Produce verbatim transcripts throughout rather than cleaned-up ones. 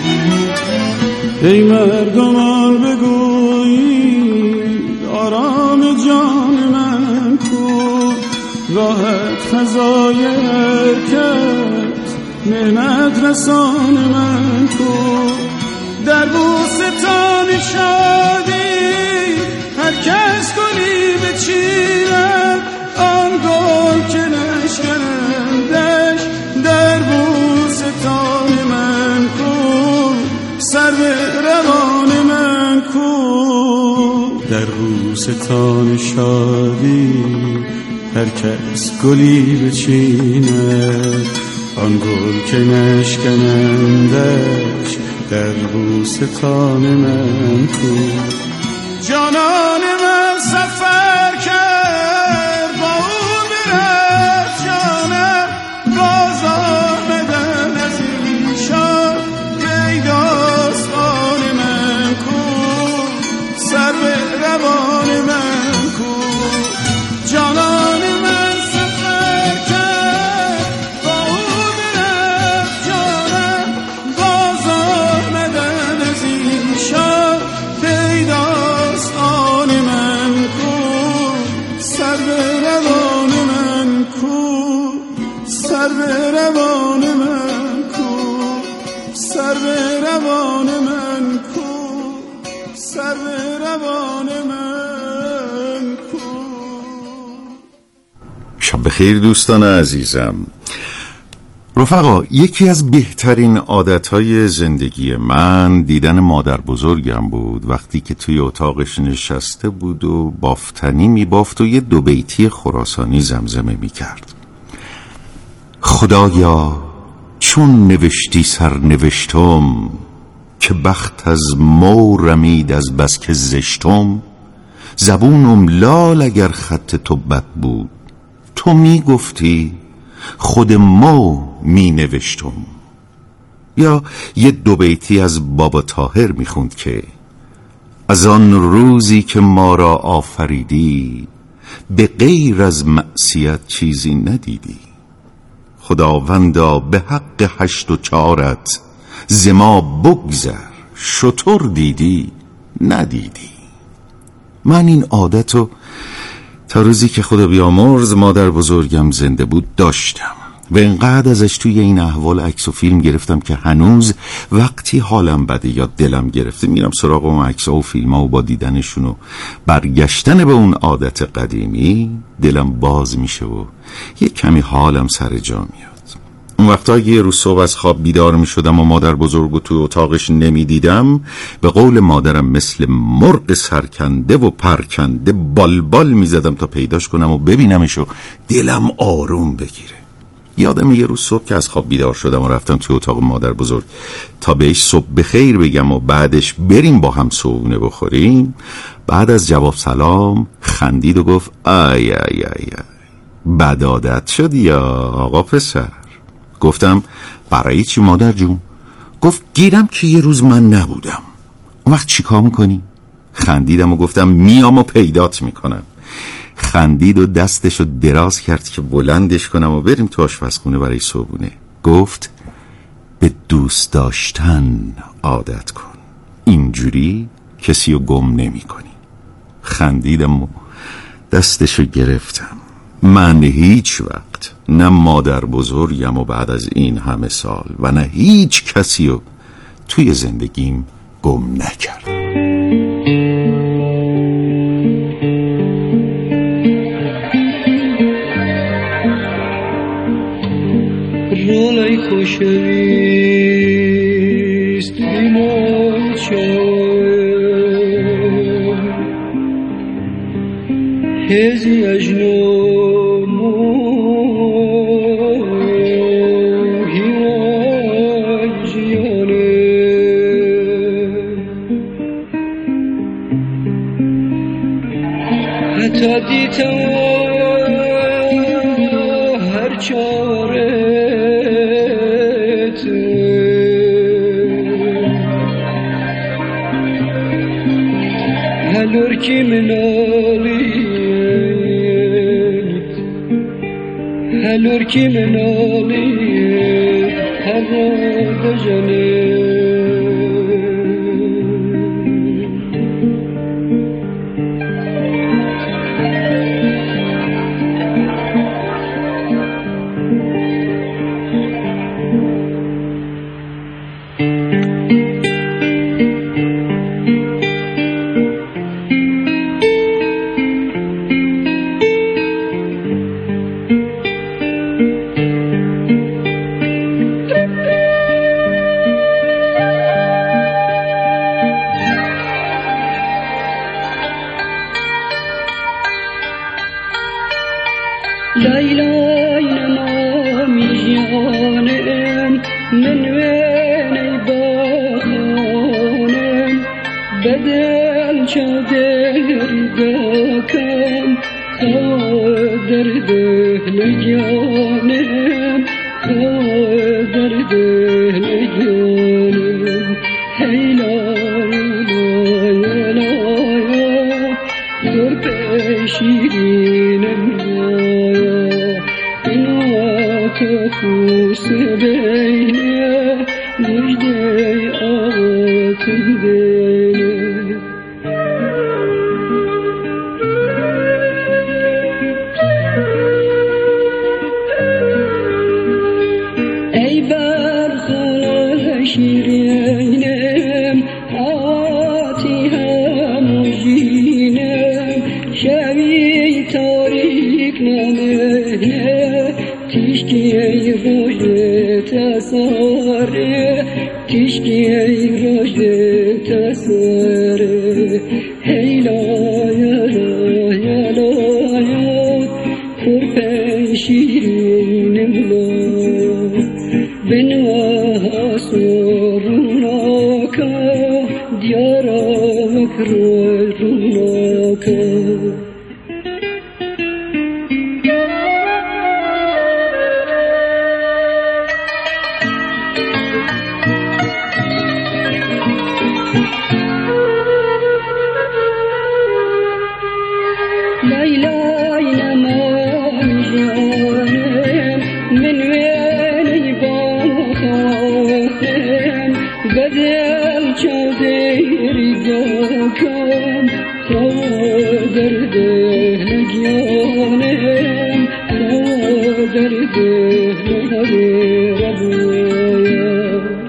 ای مردمان بگویید آرام جان من کو، راحت فضای حرکت نعمت رسان من کو. در بوستان شادی هر کس گلی بچیند، آن گل که نشکندش در بوستان من کو. سر به روان من کو، در بوستان شادی هر کس گلی بچیند، آن گل که نشکنندش در بوستان من کو. جانان من سفر کرد با او برفت جانم، باز آمدن از ایشان پیداست آن من کو. سر به روان من کو. جانان من سفر کرد با او برفت جانم، باز آمدن از ایشان پیداست آن من کو. سر به روان من کو، سر به روان من کو، سر به روان من کو، سر به روان من کو. شب بخیر دوستان عزیزم. رفقا، یکی از بهترین عادتهای زندگی من دیدن مادر بزرگم بود وقتی که توی اتاقش نشسته بود و بافتنی میبافت و یه دو بیتی خراسانی زمزمه میکرد. خدایا چون نوشتی سر نوشتم، که بخت از مو رمید از بس که زشتم. زبونم لال اگر خط تو بد بود، تو میگفتی خود مو می نوشتم. یا یه دو بیتی از بابا طاهر میخوند که از آن روزی که ما را آفریدی، به غیر از معصیت چیزی ندیدی. خداوندا به حق هشت و چارت، ز ما بگذر شتر دیدی ندیدی. من این عادتو تا روزی که خدا بیامرز مادر بزرگم زنده بود داشتم و اینقدر ازش توی این احوال عکس و فیلم گرفتم که هنوز وقتی حالم بده یا دلم گرفته میرم سراغ اون عکس و فیلم ها و با دیدنشون و برگشتن به اون عادت قدیمی دلم باز میشه و یه کمی حالم سر جا میاد. اون وقتا یه روز صبح از خواب بیدار می شدم و مادر بزرگو توی اتاقش نمی دیدم، به قول مادرم مثل مرغ سرکنده و پرکنده بالبال می زدم تا پیداش کنم و ببینمش و دلم آروم بگیره. یادم یه روز صبح که از خواب بیدار شدم و رفتم توی اتاق مادر بزرگ تا بهش صبح بخیر بگم و بعدش بریم با هم صبحونه بخوریم، بعد از جواب سلام خندید و گفت آی آی آی بد عادت شد یا آقا پسر. گفتم برای چی مادر جون؟ گفت گیرم که یه روز من نبودم. اون وقت چی کار میکنی؟ خندیدم و گفتم میام و پیدات میکنم. خندید و دستشو دراز کرد که بلندش کنم و بریم تو آشپزخونه برای صبحونه. گفت به دوست داشتن عادت کن، اینجوری کسی رو گم نمی کنی. خندیدم و دستشو گرفتم. من هیچ وقت نه مادر بزرگم و بعد از این همه سال و نه هیچ کسی رو توی زندگیم گم نکردم. رولای خوشویست ایمان چاوه هزی اجنو هیوان جیانه حتی دیتا هر چاره هلور کی منالیت هلور کی منالیت هر را بجنه بدل چادری داکم خادر دهل جانم خادر دهل جانم هیلا لا لا در پیشینم لایا این وقت خوص بینه مجده آتم دینه ای برخلا شیرینم آتی هموجینم شبی تاریک نامه تشکی ای روش تساره تشکی ای روش تساره هیلا یا لا یا کرپه شیرینم لا بنوها سروناکا دیارا مکرول روناکا لیلای نمان جانم من وینی باخم بدل چادری داکم خادر دهل جانم خادر دهل ربویا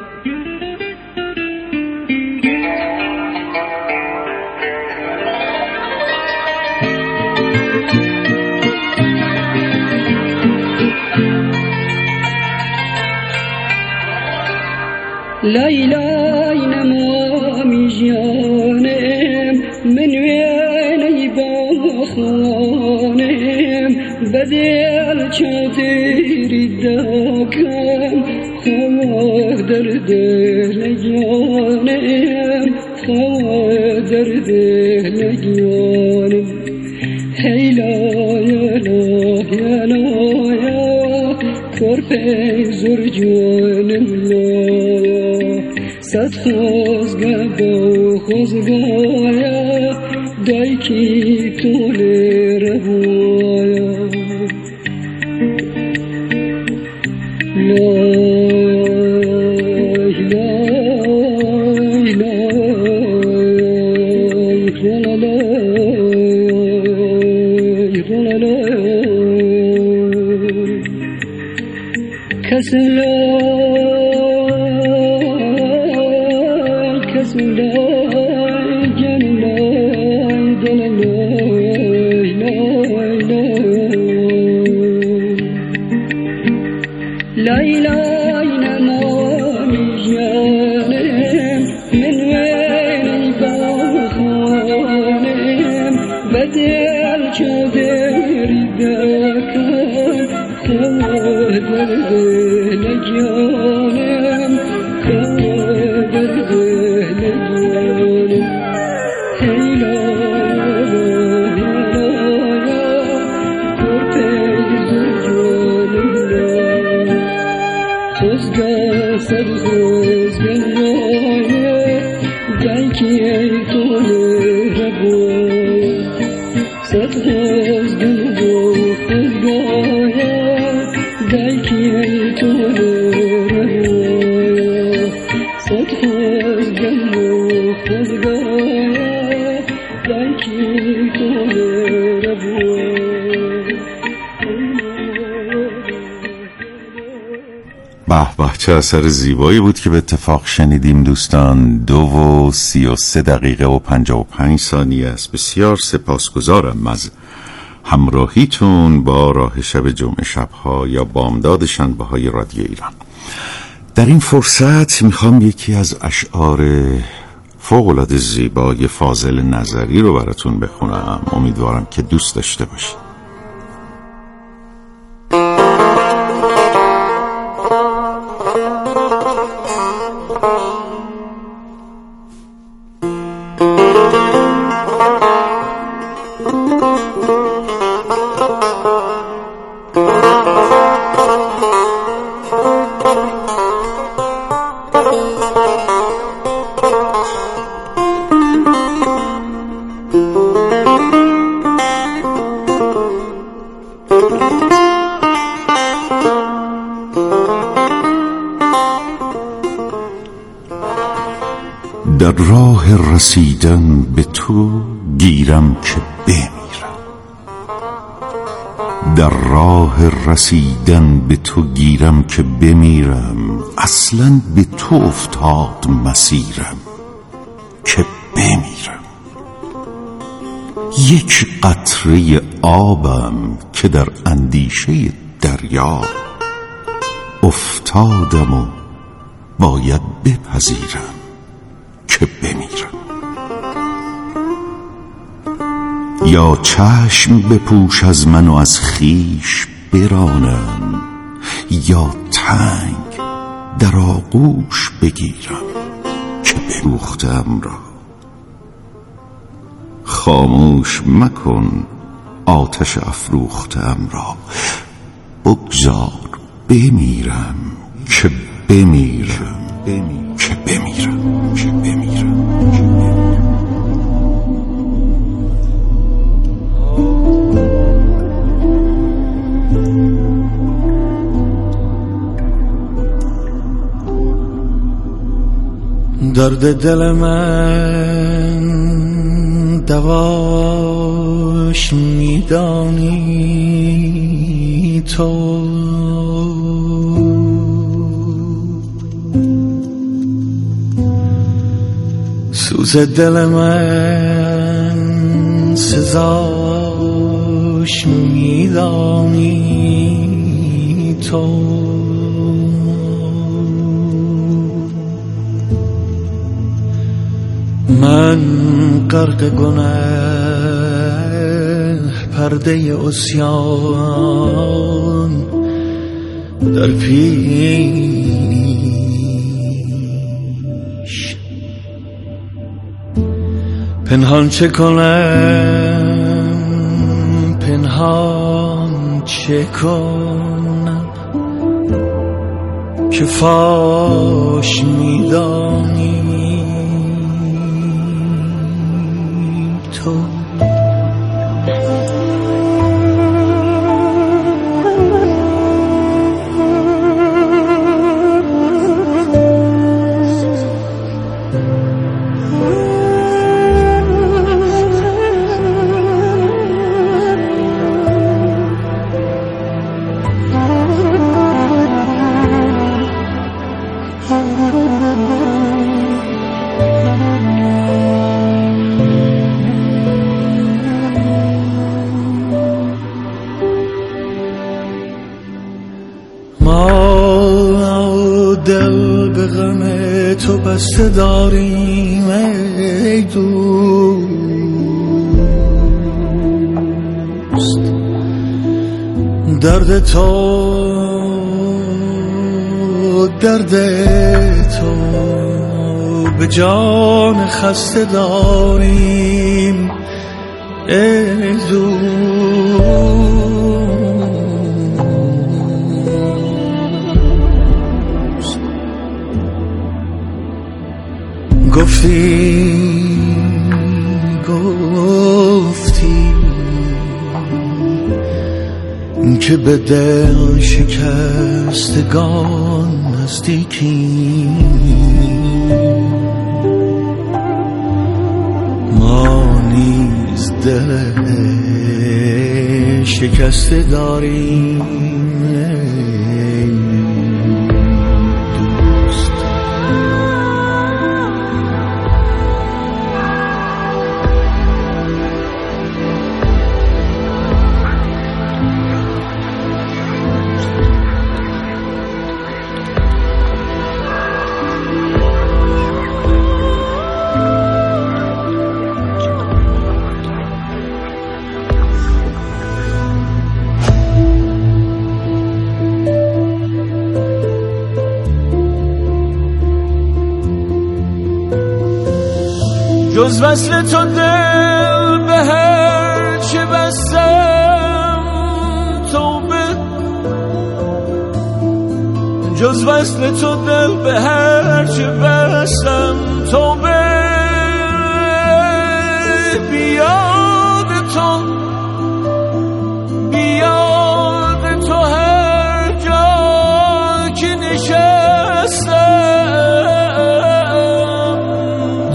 لیلای نمامی جانم من وینی باخانم بدل چادری داکم خادر دل جانم خادر دل جانم هیلا یا لا یا لا یا کرپه زر جانم لا صد خوزگاه با خوزگایا دایکی طول ربویا لای لای لای لای لای کس لای کس لای جن لای دل لای لای لای لای نمامی جانم من وینی باخانم بدل چادری داکم خادر دل جانم خادر دل جانم هیلا یا لا کرپه زر جانم لا خوزگاه صد خوزگاه لایه دایکی ای طول ربویا صد خوزگاه و خوزگاه دایکی ای طول ربویا صد خوزگاه و خوزگاه دایکی ای طول ربویا به به چه اثر زیبایی بود که به اتفاق شنیدیم دوستان. دو و سی و سه دقیقه و پنجاه و پنج ثانیه است. بسیار سپاسگزارم از همراهیتون با راه شب جمعه شبها یا بامداد شنبه‌های رادیو ایران. در این فرصت میخوام یکی از اشعار فوق‌العاده زیبای فاضل نظری رو براتون بخونم. امیدوارم که دوست داشته باشید. در راه رسیدن به تو گیرم که بمیرم، در راه رسیدن به تو گیرم که بمیرم، اصلا به تو افتاد مسیرم که بمیرم. یک قطره آبم که در اندیشه دریا افتادم و باید بپذیرم که بمیرم. یا چشم بپوش از من و از خویش برانم، یا تنگ در آغوش بگیرم که بروختم را. خاموش مکن آتش افروختم را، بگذار بمیرم که بمیرم که بمیرم که بمیرم. درد دل من دواش میدانی تو، سوز دل من سزاش میدانی تو. من غرق گناه پرده عصیان در پیش، پنهان چه کنم پنهان چه کنم که فاش میدانی تو. ما دل به غم تو بسته داریم ای دوست، درد تو درد تو به جان خسته داریم ای دوست. گفتی گفتی که به دل شکستگان نزدیکی، ما نیز دل شکسته داریم جز وصل تو دل به هر چه بستم توبه، جز وصل تو دل به هر چه بستم توبه. بیاد تو بیاد تو هر جا که نشستم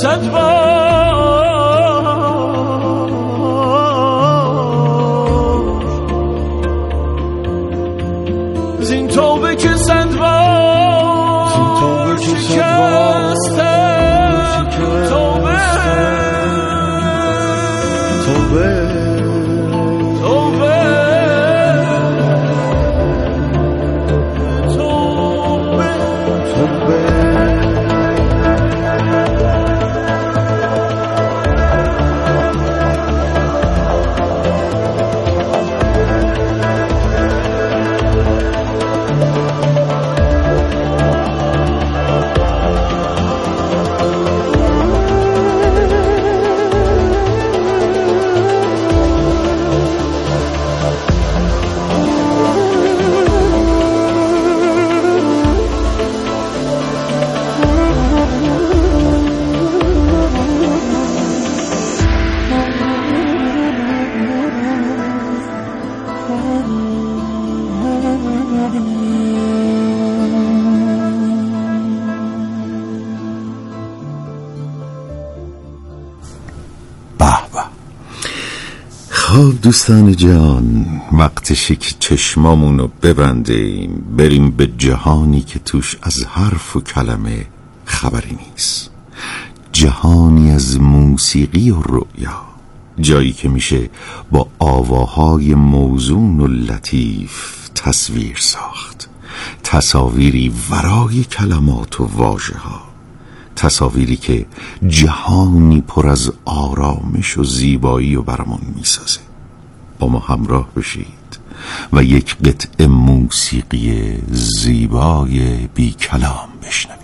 صد بار زین توبه که صد بار شکستم توبه توبه خب دوستان جان، وقتشه که چشمامونو ببندیم بریم به جهانی که توش از حرف و کلمه خبری نیست، جهانی از موسیقی و رؤیا، جایی که میشه با آواهای موزون و لطیف تصویر ساخت، تصاویری ورای کلمات و واژه ها، تصاویری که جهانی پر از آرامش و زیبایی و برامون میسازه. با ما همراه بشید و یک قطعه موسیقی زیبای بی کلام بشنوید.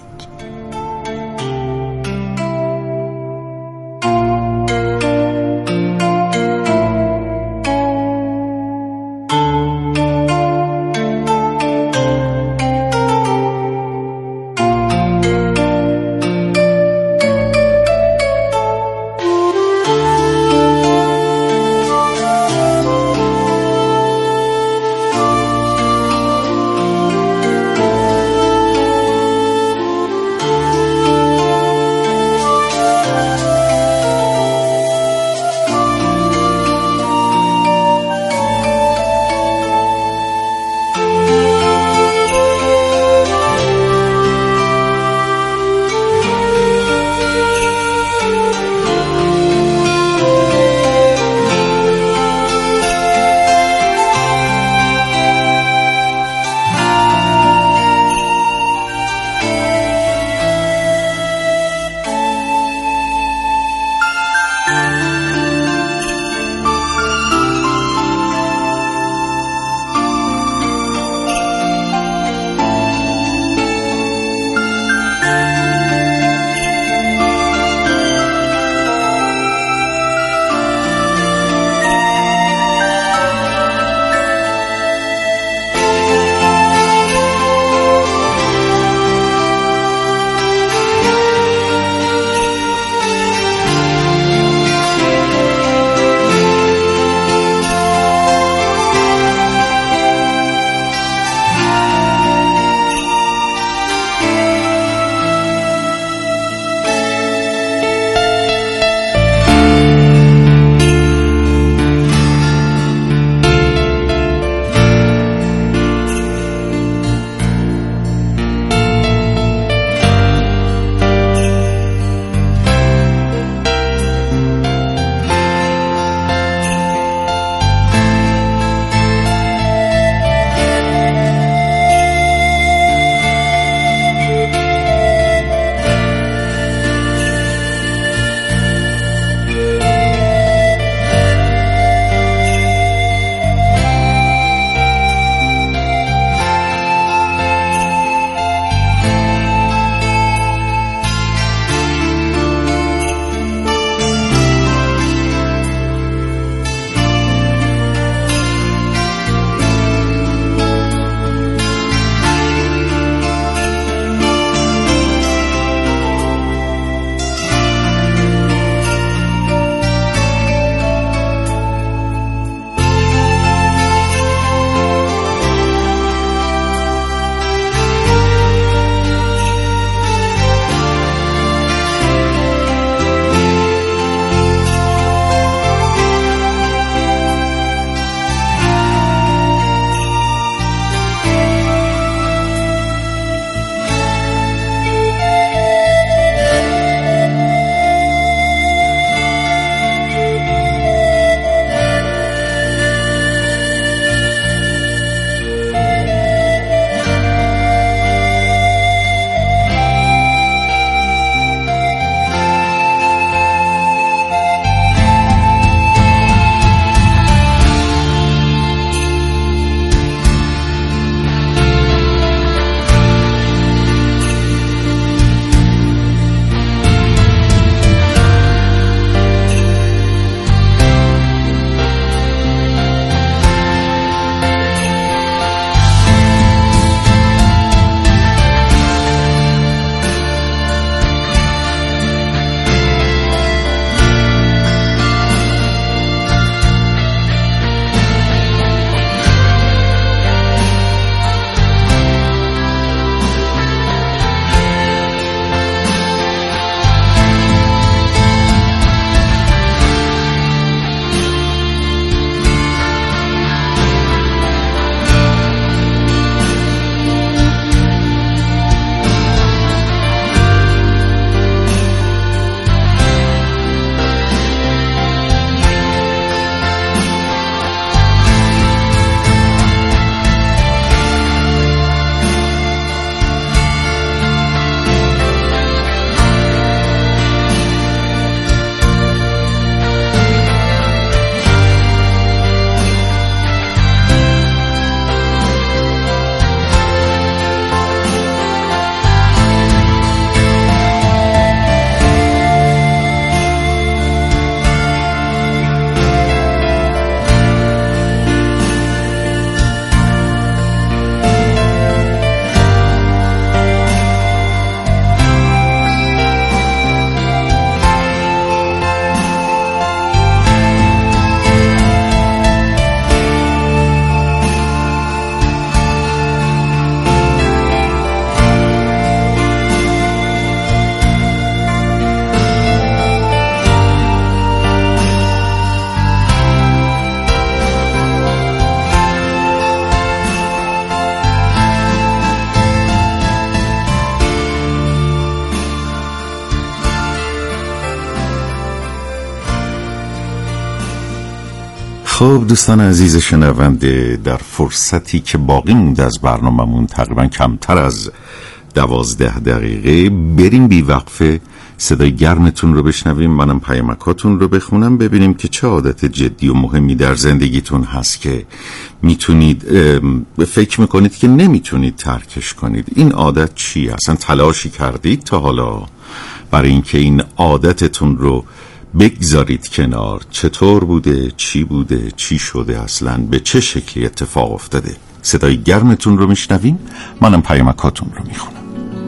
خب دوستان عزیز شنونده، در فرصتی که باقی مونده از برنامه‌مون تقریبا کمتر از دوازده دقیقه، بریم بی وقفه صدای گرمتون رو بشنویم، منم پیامکاتون رو بخونم، ببینیم که چه عادت جدی و مهمی در زندگیتون هست که میتونید فکر میکنید که نمیتونید ترکش کنید. این عادت چیه؟ اصلا تلاشی کردید تا حالا برای اینکه این عادتتون رو بگذارید کنار؟ چطور بوده؟ چی بوده؟ چی شده؟ اصلا به چه شکلی اتفاق افتاده؟ صدای گرمتون رو میشنویم، منم پیامکاتون رو میخونم.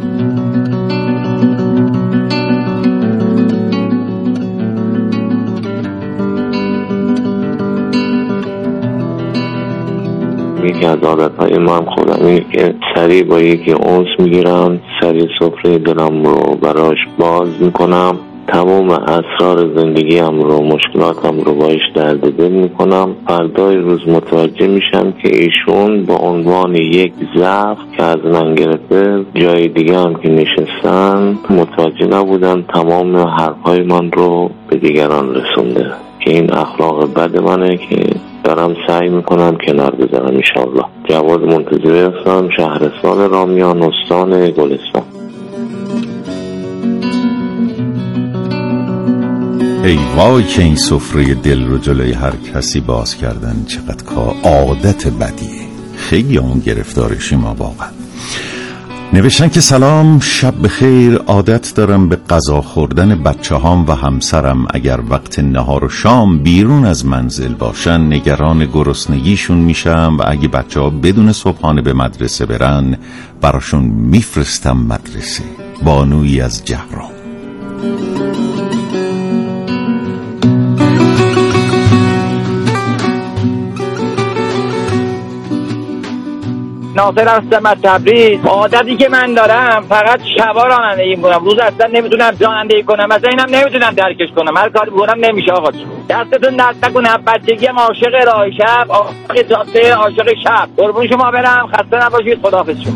یکی از عادتهای ما هم خودم اینه که سریع با یکی اونس میگیرم، سریع سفره دلم رو براش باز میکنم، تمام اسرار زندگیم رو، مشکلاتم رو باش درد دل میکنم. فردای روز متوجه میشم که ایشون با عنوان یک ضعف که از من گرفته، جای دیگه هم که نشستن متوجه نبودن تمام حرفهای من رو به دیگران رسونده، که این اخلاق بد منه که دارم سعی میکنم کنار بذارم انشالله. جواد منتظر هستم، شهرستان رامیان، استان گلستان. ای وای که این سفره دل رو جلوی هر کسی باز کردن چقدر کار عادت بدیه، خیلی اون گرفتارشی ما واقعا. نوشتن که سلام، شب بخیر، عادت دارم به غذا خوردن بچه هام و همسرم. اگر وقت نهار و شام بیرون از منزل باشن نگران گرسنگیشون میشم و اگه بچه ها بدون صبحانه به مدرسه برن براشون میفرستم مدرسه. بانویی از جهرام. ناصر هستم از تبریز. عادتی که من دارم فقط شبا رانندگی میکنم، روز اصلا نمیتونم رانندگی کنم، اصلا اینم نمیتونم درکش کنم، هر کاری بکنم نمیشه. آقا دستتون درد نکنه، بچگی هم عاشق راه شب، عاشق جاده، عاشق شب. قربون شما برم، خسته نباشید، خداحافظ شما.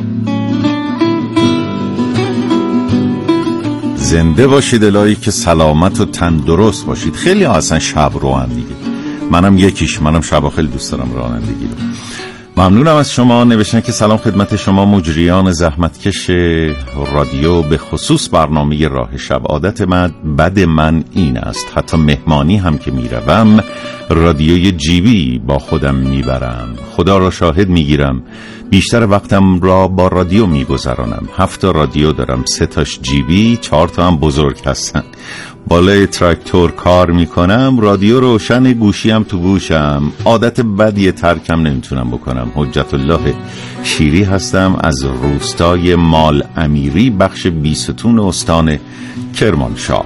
زنده باشید الهی که سلامت و تندرست باشید. خیلی ها اصلا شب رو هم دیگه، منم یکیش، منم شبا خیلی دوست دارم رانندگی رو. ممنونم از شما. نوشتن که سلام خدمت شما مجریان زحمتکش رادیو، به خصوص برنامه راه شب. عادت من بد من این است، حتی مهمانی هم که میروم رادیوی جیبی با خودم میبرم. خدا را شاهد میگیرم بیشتر وقتم را با رادیو میگذرانم. هفت رادیو دارم، سه تاش جیبی، چهار تا هم بزرگ هستن. بالای تراکتور کار میکنم، رادیو روشن، گوشیم تو گوشم. عادت بدی ترکم نمیتونم بکنم. حجت الله شیری هستم از روستای مال امیری، بخش بیستون استان کرمانشاه.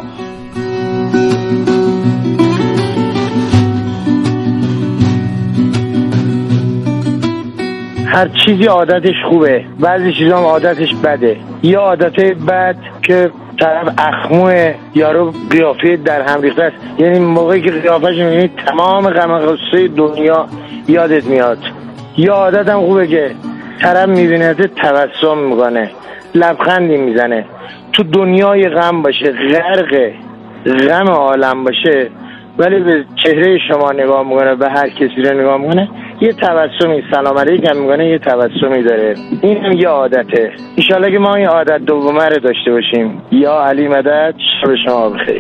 هر چیزی عادتش خوبه، بعضی چیزا هم عادتش بده. یه عادته بد که طرف اخموه، یارو قیافه در هم ریخته است، یعنی موقعی که قیافه‌ش می‌بینی تمام غم و غصه دنیا یادت میاد. یا عادت هم خوبه که طرف می‌بینه تبسم میکنه، لبخندی میزنه، تو دنیای غم باشه، غرق غم عالم باشه، ولی به چهره شما نگاه میکنه، به هر کسی رو نگاه میکنه، یه تبسمی سلام علیکم میکنه، یه تبسمی داره. این هم یه عادته. انشالله که ما این عادت دومه رو داشته باشیم. یا علی مدد. شب شما بخیر.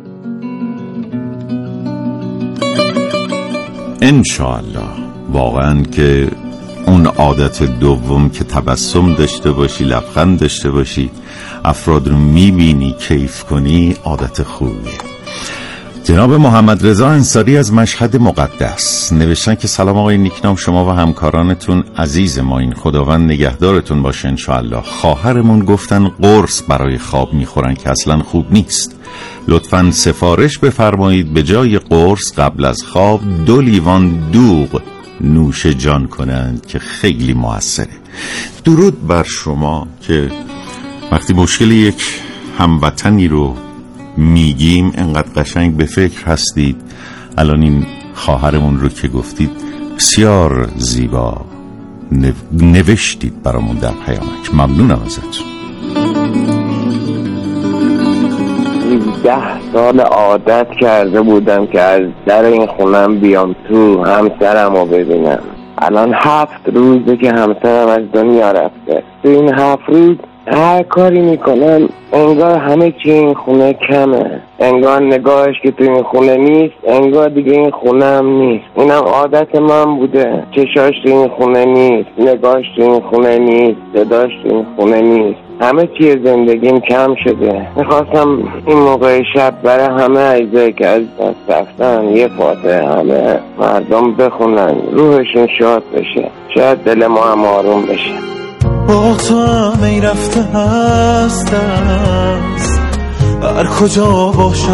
انشالله واقعا که اون عادت دوم که تبسم داشته باشی، لبخند داشته باشی، افراد رو میبینی کیف کنی، عادت خوبیه. جناب محمد رضا انصاری از مشهد مقدس نوشتن که سلام آقای نیکنام، شما و همکارانتون عزیز ما این، خداوند نگهدارتون باشه انشاءالله. خواهرمون گفتن قرص برای خواب میخورن که اصلا خوب نیست، لطفاً سفارش بفرمایید به جای قرص قبل از خواب دو لیوان دوغ نوش جان کنند که خیلی موثره. درود بر شما که وقتی مشکل یک هموطنی رو میگیم انقدر قشنگ به فکر هستید. الان این خواهرمون رو که گفتید بسیار زیبا نوشتید برامون در پیامک، ممنونم ازتون. ده سال عادت کرده بودم که از در این خونم بیام تو همسرم رو ببینم. الان هفت روزه که همسرم از دنیا رفته. تو این هفت روز هر کاری میکنم انگار همه چی این خونه کمه، انگار نگاهش که تو این خونه نیست انگار دیگه این خونه هم نیست. اینم عادت من بوده، چشاش تو این خونه نیست، نگاهش تو این خونه نیست، صداش تو این خونه نیست، همه چی زندگیم کم شده. میخواستم این موقع شب برای همه اجزایی که از دست رفتن یه فاتحه همه مردم بخونن، روحشون شاد بشه، شاید دل ما هم آروم بشه. با تو هم ای رفته هست هر کجا باشم